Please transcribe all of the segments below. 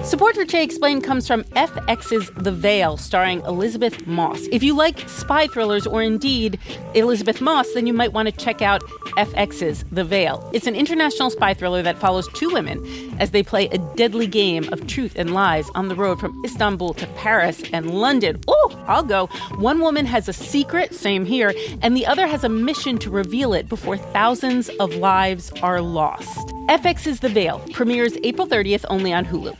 Support for Che Explained comes from FX's The Veil, starring Elizabeth Moss. If you like spy thrillers or indeed Elizabeth Moss, then you might want to check out FX's The Veil. It's an international spy thriller that follows two women as they play a deadly game of truth and lies on the road from Istanbul to Paris and London. Oh, I'll go. One woman has a secret, same here, and the other has a mission to reveal it before thousands of lives are lost. FX's The Veil premieres April 30th only on Hulu.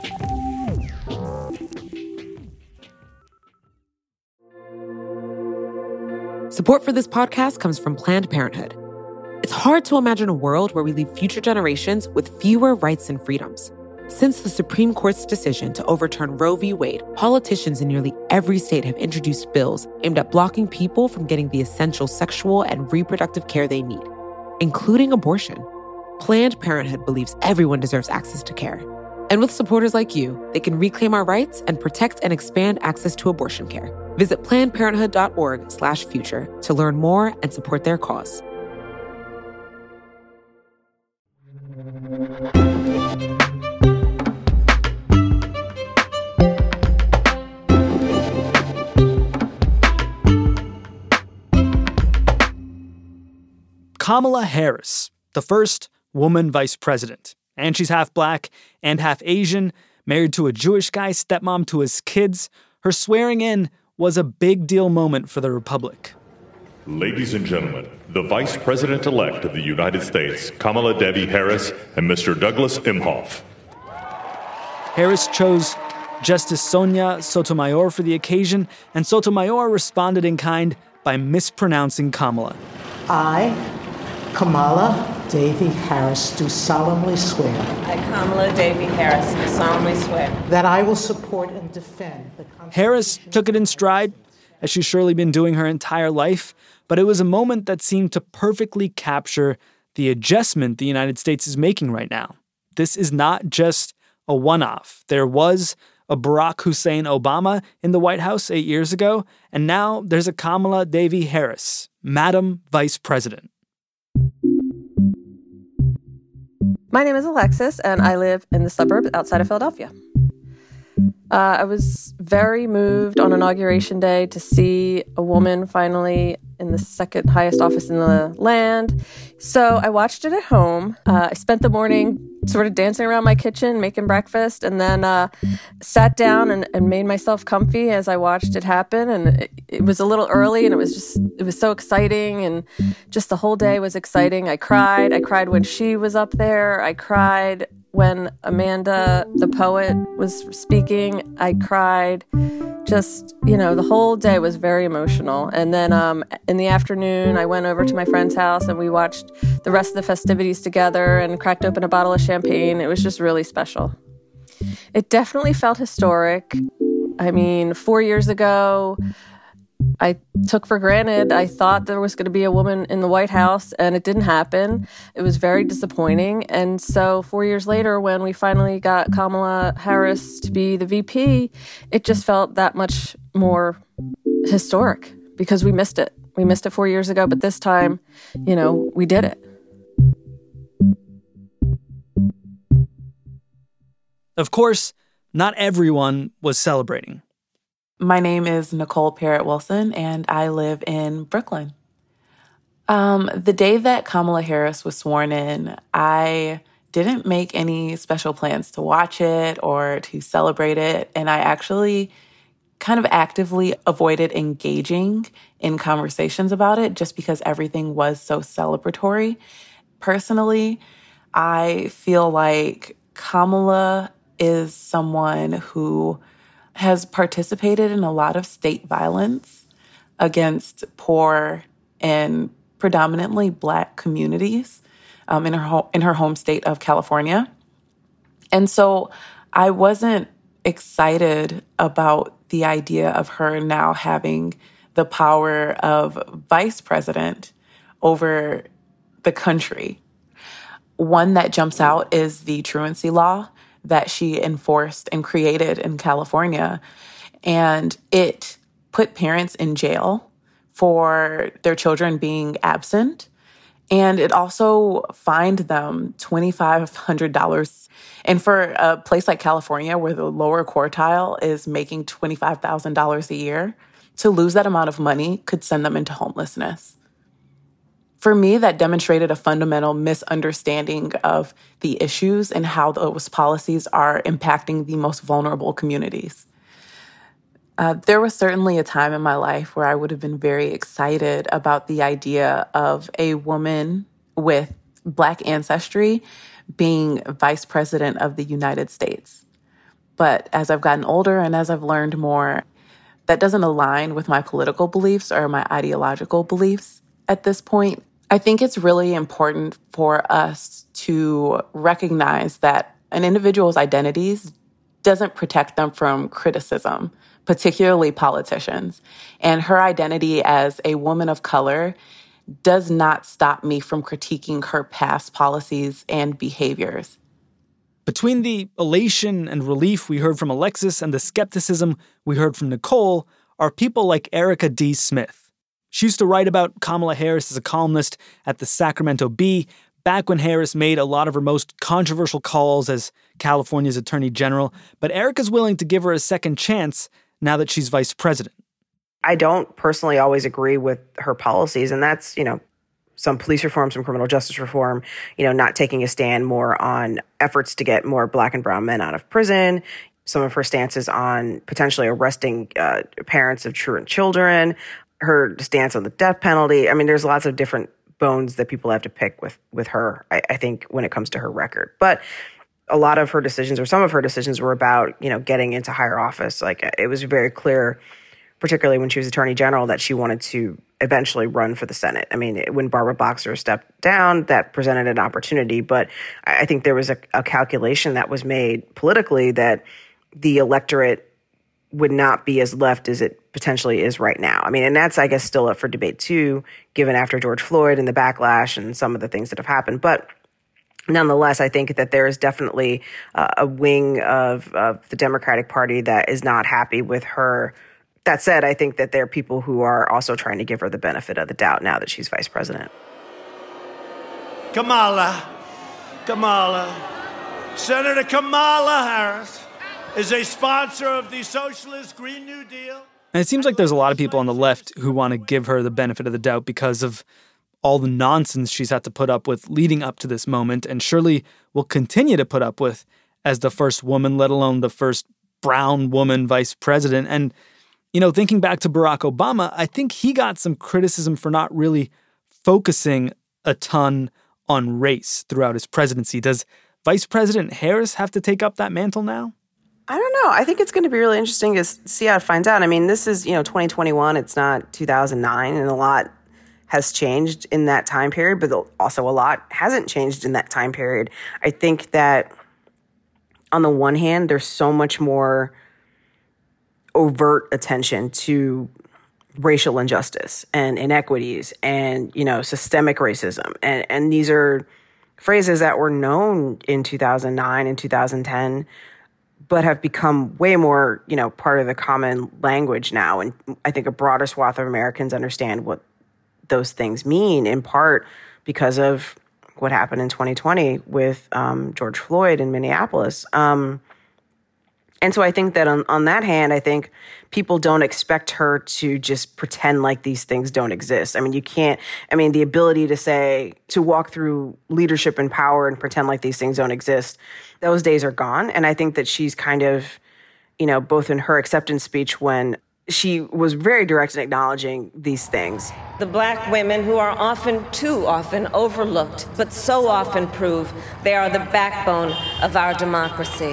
Support for this podcast comes from Planned Parenthood. It's hard to imagine a world where we leave future generations with fewer rights and freedoms. Since the Supreme Court's decision to overturn Roe v. Wade, politicians in nearly every state have introduced bills aimed at blocking people from getting the essential sexual and reproductive care they need, including abortion. Planned Parenthood believes everyone deserves access to care. And with supporters like you, they can reclaim our rights and protect and expand access to abortion care. Visit PlannedParenthood.org/future to learn more and support their cause. Kamala Harris, the first woman vice president. And she's half black and half Asian, married to a Jewish guy, stepmom to his kids. Her swearing in was a big deal moment for the Republic. Ladies and gentlemen, the Vice President-elect of the United States, Kamala Devi Harris, and Mr. Douglas Emhoff. Harris chose Justice Sonia Sotomayor for the occasion, and Sotomayor responded in kind by mispronouncing Kamala. I, Kamala Devi Harris, do solemnly swear. I, Kamala Devi Harris, do solemnly swear. That I will support and defend the Constitution. Harris took it in stride, as she's surely been doing her entire life, but it was a moment that seemed to perfectly capture the adjustment the United States is making right now. This is not just a one-off. There was a Barack Hussein Obama in the White House 8 years ago, and now there's a Kamala Devi Harris, Madam Vice President. My name is Alexis, and I live in the suburb outside of Philadelphia. I was very moved on Inauguration Day to see a woman finally in the second highest office in the land. So I watched it at home. I spent the morning sort of dancing around my kitchen, making breakfast, and then sat down and made myself comfy as I watched it happen. And it was a little early, and it was so exciting, and just the whole day was exciting. I cried. I cried when she was up there. I cried when Amanda, the poet, was speaking. I cried. Just, the whole day was very emotional. And then in the afternoon, I went over to my friend's house and we watched the rest of the festivities together and cracked open a bottle of champagne. It was just really special. It definitely felt historic. I mean, 4 years ago, I took for granted. I thought there was going to be a woman in the White House, and it didn't happen. It was very disappointing. And so 4 years later, when we finally got Kamala Harris to be the VP, it just felt that much more historic because we missed it. We missed it 4 years ago, but this time, we did it. Of course, not everyone was celebrating. My name is Nicole Parrott-Wilson, and I live in Brooklyn. The day that Kamala Harris was sworn in, I didn't make any special plans to watch it or to celebrate it, and I actually kind of actively avoided engaging in conversations about it just because everything was so celebratory. Personally, I feel like Kamala is someone who has participated in a lot of state violence against poor and predominantly Black communities in her home state of California. And so I wasn't excited about the idea of her now having the power of vice president over the country. One that jumps out is the truancy law that she enforced and created in California. And it put parents in jail for their children being absent. And it also fined them $2,500. And for a place like California, where the lower quartile is making $25,000 a year, to lose that amount of money could send them into homelessness. For me, that demonstrated a fundamental misunderstanding of the issues and how those policies are impacting the most vulnerable communities. There was certainly a time in my life where I would have been very excited about the idea of a woman with Black ancestry being vice president of the United States. But as I've gotten older and as I've learned more, that doesn't align with my political beliefs or my ideological beliefs at this point. I think it's really important for us to recognize that an individual's identities doesn't protect them from criticism, particularly politicians. And her identity as a woman of color does not stop me from critiquing her past policies and behaviors. Between the elation and relief we heard from Alexis and the skepticism we heard from Nicole are people like Erica D. Smith. She used to write about Kamala Harris as a columnist at the Sacramento Bee back when Harris made a lot of her most controversial calls as California's Attorney General, but Erica's willing to give her a second chance now that she's vice president. I don't personally always agree with her policies, and that's, some police reform, some criminal justice reform, not taking a stand more on efforts to get more Black and brown men out of prison, some of her stances on potentially arresting parents of truant children, her stance on the death penalty. I mean, there's lots of different bones that people have to pick with her, I think, when it comes to her record. But a lot of her decisions, or some of her decisions, were about, getting into higher office. Like, it was very clear, particularly when she was Attorney General, that she wanted to eventually run for the Senate. I mean, when Barbara Boxer stepped down, that presented an opportunity. But I think there was a calculation that was made politically that the electorate would not be as left as it potentially is right now. I mean, and that's, I guess, still up for debate too, given after George Floyd and the backlash and some of the things that have happened. But nonetheless, I think that there is definitely a wing of the Democratic Party that is not happy with her. That said, I think that there are people who are also trying to give her the benefit of the doubt now that she's vice president. Kamala, Senator Kamala Harris is a sponsor of the Socialist Green New Deal. And it seems like there's a lot of people on the left who want to give her the benefit of the doubt because of all the nonsense she's had to put up with leading up to this moment, and surely will continue to put up with as the first woman, let alone the first brown woman vice president. And thinking back to Barack Obama, I think he got some criticism for not really focusing a ton on race throughout his presidency. Does Vice President Harris have to take up that mantle now? I don't know. I think it's going to be really interesting to see how it finds out. I mean, this is, 2021. It's not 2009, and a lot has changed in that time period, but also a lot hasn't changed in that time period. I think that on the one hand, there's so much more overt attention to racial injustice and inequities and, systemic racism. And these are phrases that were known in 2009 and 2010, but have become way more, part of the common language now. And I think a broader swath of Americans understand what those things mean, in part because of what happened in 2020 with George Floyd in Minneapolis. And so I think that on that hand, I think people don't expect her to just pretend like these things don't exist. I mean, the ability to walk through leadership and power and pretend like these things don't exist, those days are gone. And I think that she's kind of, both in her acceptance speech when she was very direct in acknowledging these things. The Black women who are too often overlooked, but so often prove they are the backbone of our democracy.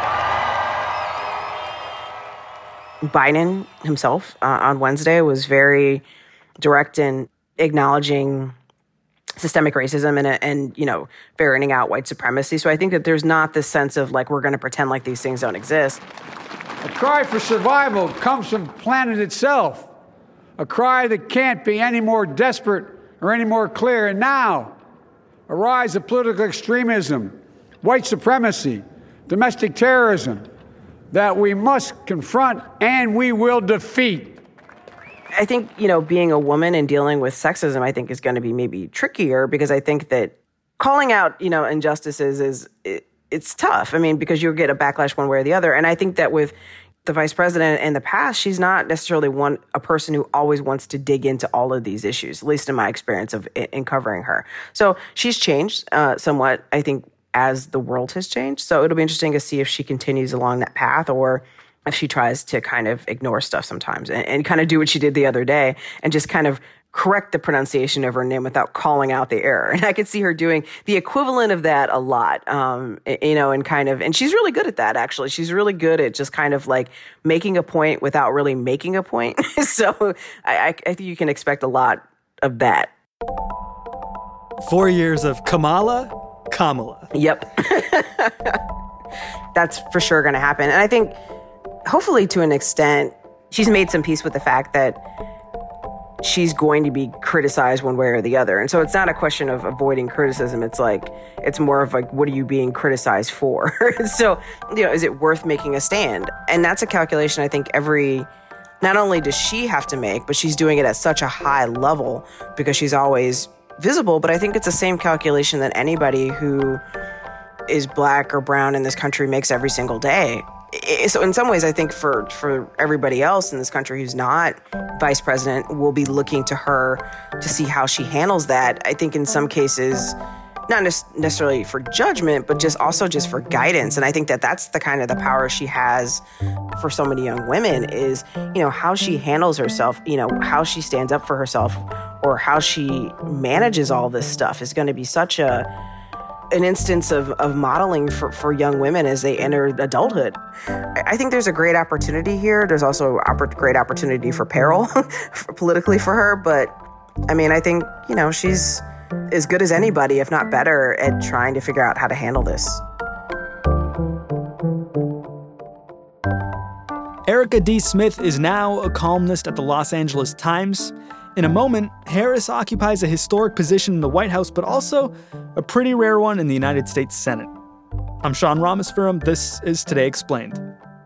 Biden himself on Wednesday was very direct in acknowledging systemic racism and ferreting out white supremacy. So I think that there's not this sense of we're going to pretend like these things don't exist. A cry for survival comes from the planet itself. A cry that can't be any more desperate or any more clear. And now, a rise of political extremism, white supremacy, domestic terrorism, that we must confront and we will defeat. I think, being a woman and dealing with sexism, I think is going to be maybe trickier because I think that calling out, injustices it's tough. I mean, because you'll get a backlash one way or the other. And I think that with the vice president in the past, she's not necessarily a person who always wants to dig into all of these issues, at least in my experience in covering her. So she's changed somewhat, I think, as the world has changed. So it'll be interesting to see if she continues along that path or if she tries to kind of ignore stuff sometimes and kind of do what she did the other day and just kind of correct the pronunciation of her name without calling out the error. And I could see her doing the equivalent of that a lot, and she's really good at that, actually. She's really good at just kind of like making a point without really making a point. So I think you can expect a lot of that. 4 years of Kamala. Yep. That's for sure going to happen. And I think hopefully to an extent, she's made some peace with the fact that she's going to be criticized one way or the other. And so it's not a question of avoiding criticism. It's more of like, what are you being criticized for? So, is it worth making a stand? And that's a calculation I think not only does she have to make, but she's doing it at such a high level because she's always visible. But I think it's the same calculation that anybody who is black or brown in this country makes every single day. So in some ways, I think for everybody else in this country who's not vice president, will be looking to her to see how she handles that. I think in some cases, not necessarily for judgment, but just for guidance. And I think that's the kind of the power she has for so many young women is, how she handles herself, how she stands up for herself or how she manages all this stuff is going to be such an instance of modeling for young women as they enter adulthood. I think there's a great opportunity here. There's also a great opportunity for peril politically for her. But I mean, I think, she's as good as anybody, if not better, at trying to figure out how to handle this. Erica D. Smith is now a columnist at the Los Angeles Times. In a moment, Harris occupies a historic position in the White House, but also a pretty rare one in the United States Senate. I'm Sean Rameswaram. This is Today Explained.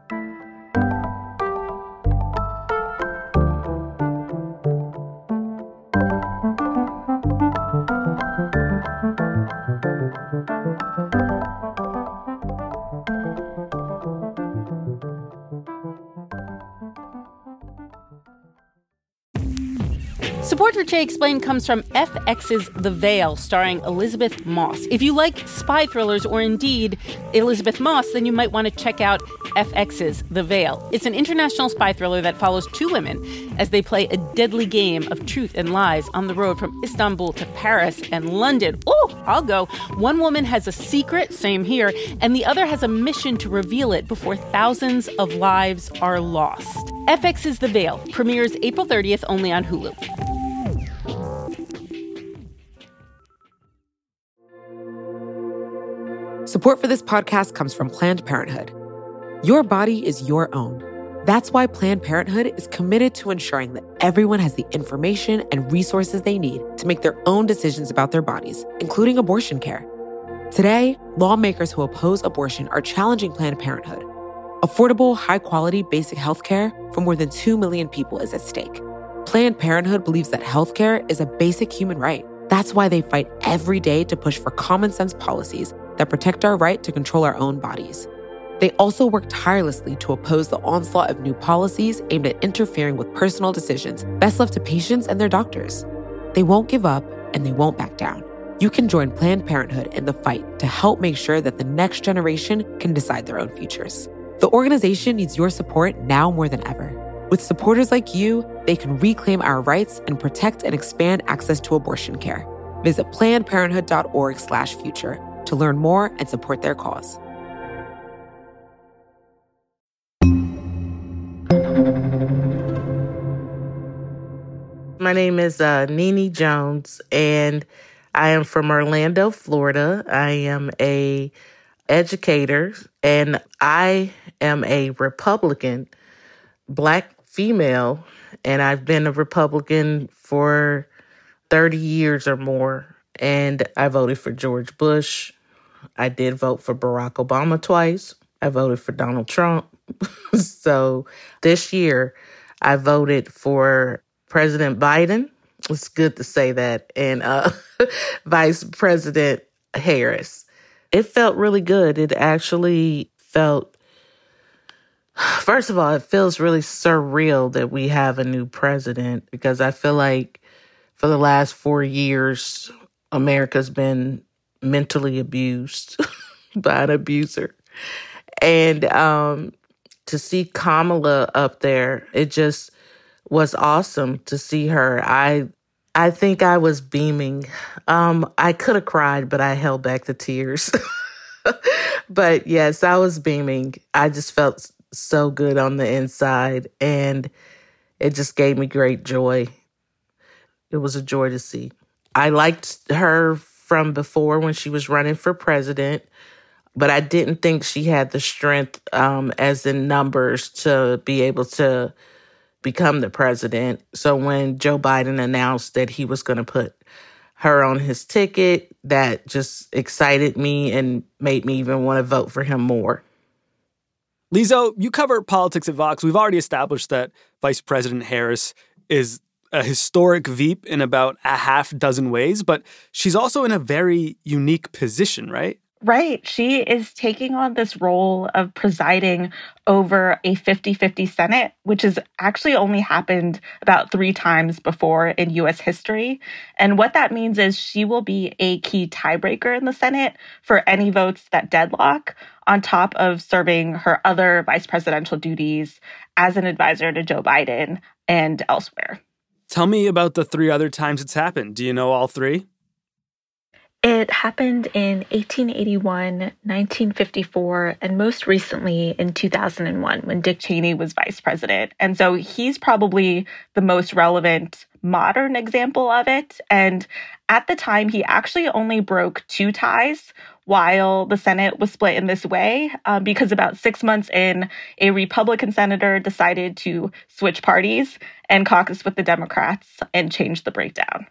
Support for Today Explained comes from FX's The Veil, starring Elizabeth Moss. If you like spy thrillers or indeed Elizabeth Moss, then you might want to check out FX's The Veil. It's an international spy thriller that follows two women as they play a deadly game of truth and lies on the road from Istanbul to Paris and London. Oh, I'll go. One woman has a secret, same here, and the other has a mission to reveal it before thousands of lives are lost. FX's The Veil premieres April 30th only on Hulu. Support for this podcast comes from Planned Parenthood. Your body is your own. That's why Planned Parenthood is committed to ensuring that everyone has the information and resources they need to make their own decisions about their bodies, including abortion care. Today, lawmakers who oppose abortion are challenging Planned Parenthood. Affordable, high-quality basic health care for more than 2 million people is at stake. Planned Parenthood believes that health care is a basic human right. That's why they fight every day to push for common-sense policies that protect our right to control our own bodies. They also work tirelessly to oppose the onslaught of new policies aimed at interfering with personal decisions best left to patients and their doctors. They won't give up, and they won't back down. You can join Planned Parenthood in the fight to help make sure that the next generation can decide their own futures. The organization needs your support now more than ever. With supporters like you, they can reclaim our rights and protect and expand access to abortion care. Visit PlannedParenthood.org/future to learn more and support their cause. My name is Nene Jones, and I am from Orlando, Florida. I am a educator, and I am a Republican, Black female, and I've been a Republican for 30 years or more. And I voted for George Bush. I did vote for Barack Obama twice. I voted for Donald Trump. So this year, I voted for President Biden. It's good to say that. And Vice President Harris. It felt really good. It actually felt, first of all, it feels really surreal that we have a new president, because I feel like for the last 4 years, America's been mentally abused by an abuser. And to see Kamala up there, it just was awesome to see her. I think I was beaming. I could have cried, but I held back the tears. But yes, I was beaming. I just felt so good on the inside, and it just gave me great joy. It was a joy to see. I liked her from before when she was running for president, but I didn't think she had the strength, as in numbers, to be able to become the president. So when Joe Biden announced that he was going to put her on his ticket, that just excited me and made me even want to vote for him more. Lizzo, you cover politics at Vox. We've already established that Vice President Harris is a historic Veep in about a half dozen ways, but she's also in a very unique position, right? Right. She is taking on this role of presiding over a 50-50 Senate, which has actually only happened about 3 times before in U.S. history. And what that means is she will be a key tiebreaker in the Senate for any votes that deadlock, on top of serving her other vice presidential duties as an advisor to Joe Biden and elsewhere. Tell me about the 3 other times it's happened. Do you know all 3? It happened in 1881, 1954, and most recently in 2001 when Dick Cheney was vice president. And so he's probably the most relevant modern example of it. And at the time, he actually only broke 2 ties while the Senate was split in this way, because about 6 months in, a Republican senator decided to switch parties and caucus with the Democrats and change the breakdown.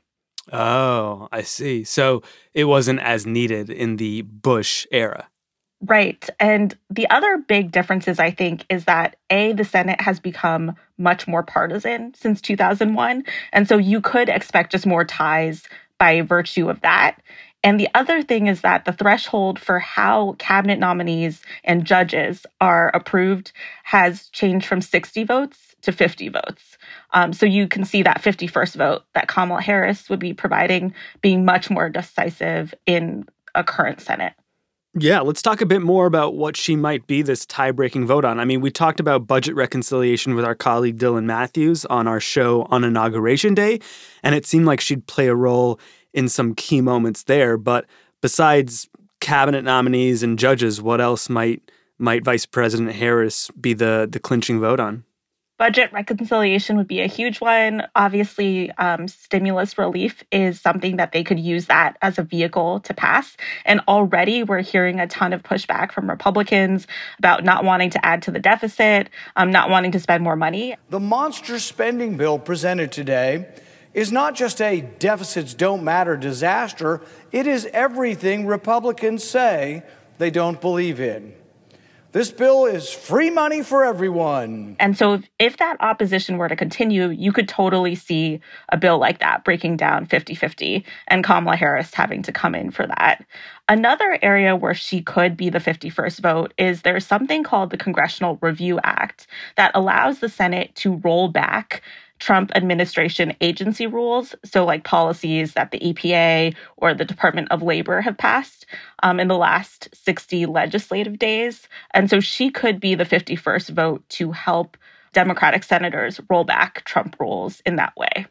Oh, I see. So it wasn't as needed in the Bush era. Right. And the other big differences, I think, is that, A, the Senate has become much more partisan since 2001. And so you could expect just more ties by virtue of that. And the other thing is that the threshold for how cabinet nominees and judges are approved has changed from 60 votes to 50 votes. So you can see that 51st vote that Kamala Harris would be providing being much more decisive in a current Senate. Yeah, let's talk a bit more about what she might be this tie-breaking vote on. I mean, we talked about budget reconciliation with our colleague Dylan Matthews on our show on Inauguration Day, and it seemed like she'd play a role in some key moments there. But besides cabinet nominees and judges, what else might Vice President Harris be the clinching vote on? Budget reconciliation would be a huge one. Obviously, stimulus relief is something that they could use that as a vehicle to pass. And already we're hearing a ton of pushback from Republicans about not wanting to add to the deficit, not wanting to spend more money. The monster spending bill presented today is not just a deficits don't matter disaster. It is everything Republicans say they don't believe in. This bill is free money for everyone. And so if that opposition were to continue, you could totally see a bill like that breaking down 50-50 and Kamala Harris having to come in for that. Another area where she could be the 51st vote is there's something called the Congressional Review Act that allows the Senate to roll back Trump administration agency rules, so like policies that the EPA or the Department of Labor have passed in the last 60 legislative days. And so she could be the 51st vote to help Democratic senators roll back Trump rules in that way.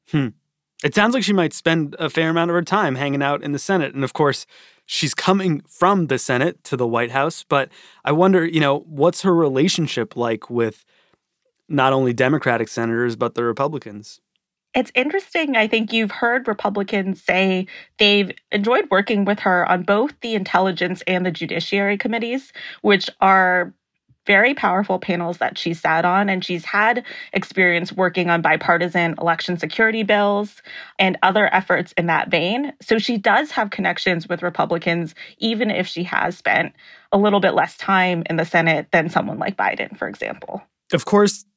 It sounds like she might spend a fair amount of her time hanging out in the Senate. And of course, she's coming from the Senate to the White House. But I wonder, what's her relationship like with not only Democratic senators, but the Republicans? It's interesting. I think you've heard Republicans say they've enjoyed working with her on both the Intelligence and the Judiciary committees, which are very powerful panels that she sat on. And she's had experience working on bipartisan election security bills and other efforts in that vein. So she does have connections with Republicans, even if she has spent a little bit less time in the Senate than someone like Biden, for example. Of course,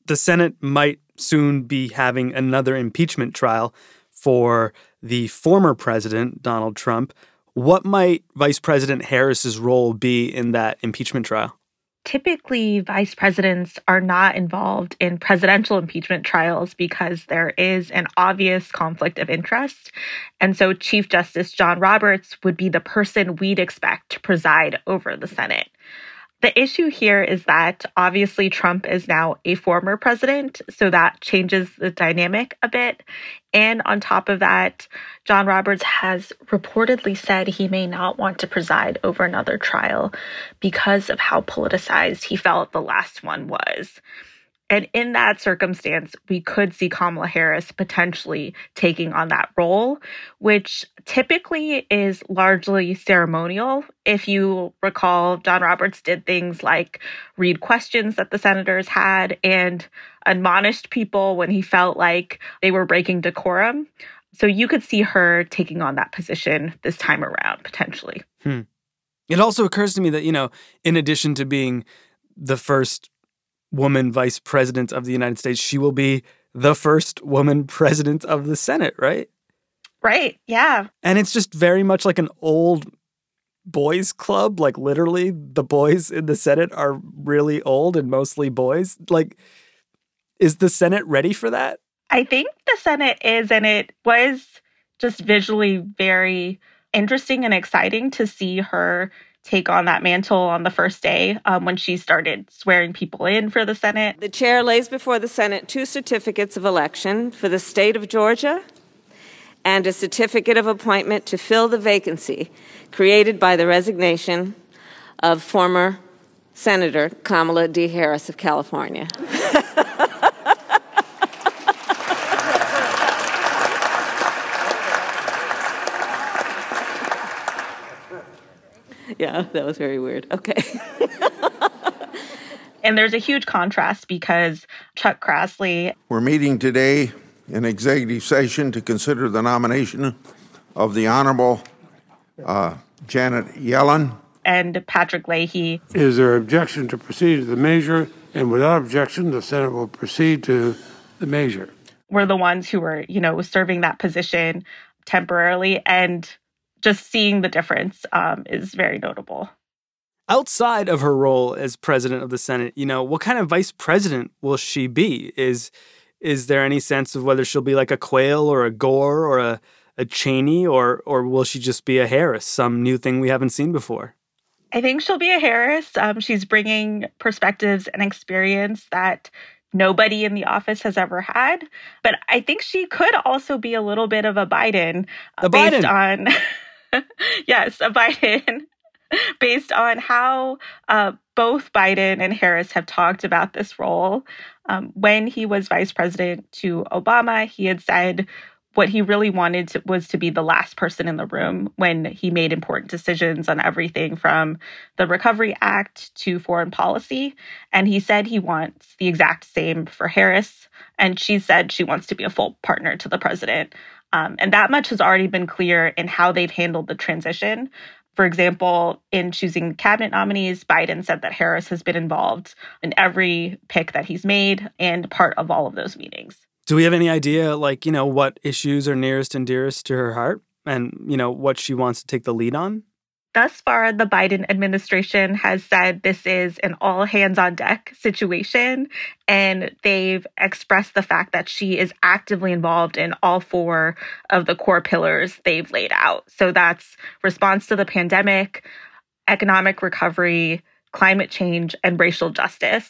The Senate might soon be having another impeachment trial for the former president, Donald Trump. What might Vice President Harris's role be in that impeachment trial? Typically, vice presidents are not involved in presidential impeachment trials because there is an obvious conflict of interest. And so Chief Justice John Roberts would be the person we'd expect to preside over the Senate. The issue here is that obviously Trump is now a former president, so that changes the dynamic a bit. And on top of that, John Roberts has reportedly said he may not want to preside over another trial because of how politicized he felt the last one was. And in that circumstance, we could see Kamala Harris potentially taking on that role, which typically is largely ceremonial. If you recall, John Roberts did things like read questions that the senators had and admonished people when he felt like they were breaking decorum. So you could see her taking on that position this time around, potentially. It also occurs to me that, in addition to being the first woman vice president of the United States, she will be the first woman president of the Senate, right? Right, yeah. And it's just very much like an old boys club. Like, literally, the boys in the Senate are really old and mostly boys. Like, is the Senate ready for that? I think the Senate is, and it was just visually very interesting and exciting to see her take on that mantle on the first day when she started swearing people in for the Senate. The chair lays before the Senate 2 certificates of election for the state of Georgia and a certificate of appointment to fill the vacancy created by the resignation of former Senator Kamala D. Harris of California. Yeah, that was very weird. Okay. And there's a huge contrast because Chuck Grassley... We're meeting today in executive session to consider the nomination of the Honorable Janet Yellen and Patrick Leahy. Is there objection to proceed to the measure? And without objection, the Senate will proceed to the measure. We're the ones who were, serving that position temporarily, and just seeing the difference is very notable. Outside of her role as president of the Senate, what kind of vice president will she be? Is there any sense of whether she'll be like a Quayle or a Gore or a Cheney, or will she just be a Harris, some new thing we haven't seen before? I think she'll be a Harris. She's bringing perspectives and experience that nobody in the office has ever had. But I think she could also be a little bit of a Biden. Based on... Yes, a Biden, based on how both Biden and Harris have talked about this role. When he was vice president to Obama, he had said what he really wanted was to be the last person in the room when he made important decisions on everything from the Recovery Act to foreign policy. And he said he wants the exact same for Harris. And she said she wants to be a full partner to the president. And that much has already been clear in how they've handled the transition. For example, in choosing cabinet nominees, Biden said that Harris has been involved in every pick that he's made and part of all of those meetings. Do we have any idea, what issues are nearest and dearest to her heart and, what she wants to take the lead on? Thus far, the Biden administration has said this is an all-hands-on-deck situation, and they've expressed the fact that she is actively involved in all 4 of the core pillars they've laid out. So that's response to the pandemic, economic recovery, climate change, and racial justice.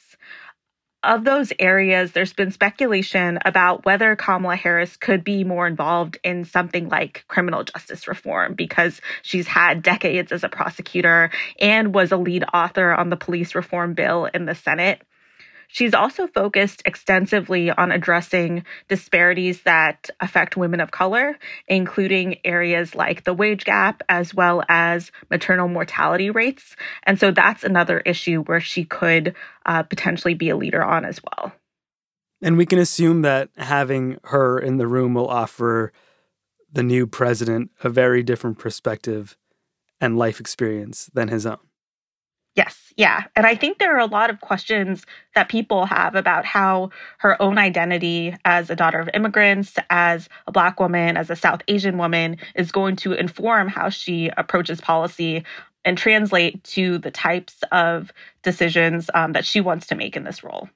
Of those areas, there's been speculation about whether Kamala Harris could be more involved in something like criminal justice reform because she's had decades as a prosecutor and was a lead author on the police reform bill in the Senate. She's also focused extensively on addressing disparities that affect women of color, including areas like the wage gap as well as maternal mortality rates. And so that's another issue where she could potentially be a leader on as well. And we can assume that having her in the room will offer the new president a very different perspective and life experience than his own. Yes, yeah. And I think there are a lot of questions that people have about how her own identity as a daughter of immigrants, as a Black woman, as a South Asian woman is going to inform how she approaches policy and translate to the types of decisions that she wants to make in this role.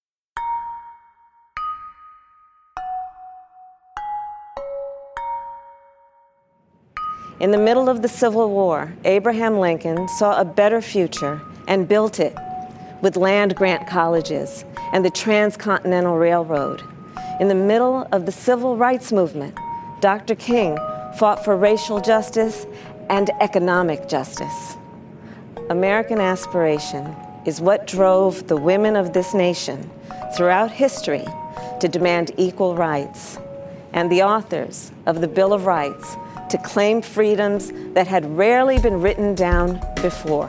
In the middle of the Civil War, Abraham Lincoln saw a better future and built it with land-grant colleges and the Transcontinental Railroad. In the middle of the Civil Rights Movement, Dr. King fought for racial justice and economic justice. American aspiration is what drove the women of this nation throughout history to demand equal rights, and the authors of the Bill of Rights to claim freedoms that had rarely been written down before.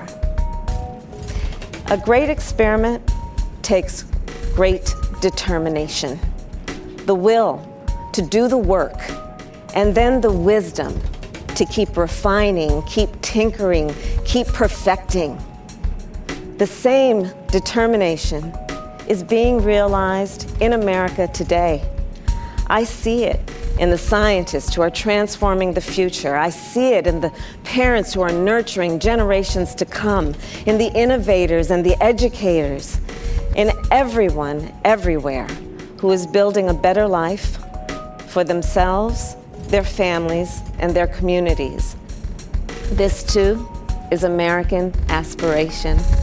A great experiment takes great determination, the will to do the work, and then the wisdom to keep refining, keep tinkering, keep perfecting. The same determination is being realized in America today. I see it in the scientists who are transforming the future. I see it in the parents who are nurturing generations to come, in the innovators and the educators, in everyone, everywhere, who is building a better life for themselves, their families, and their communities. This, too, is American aspiration.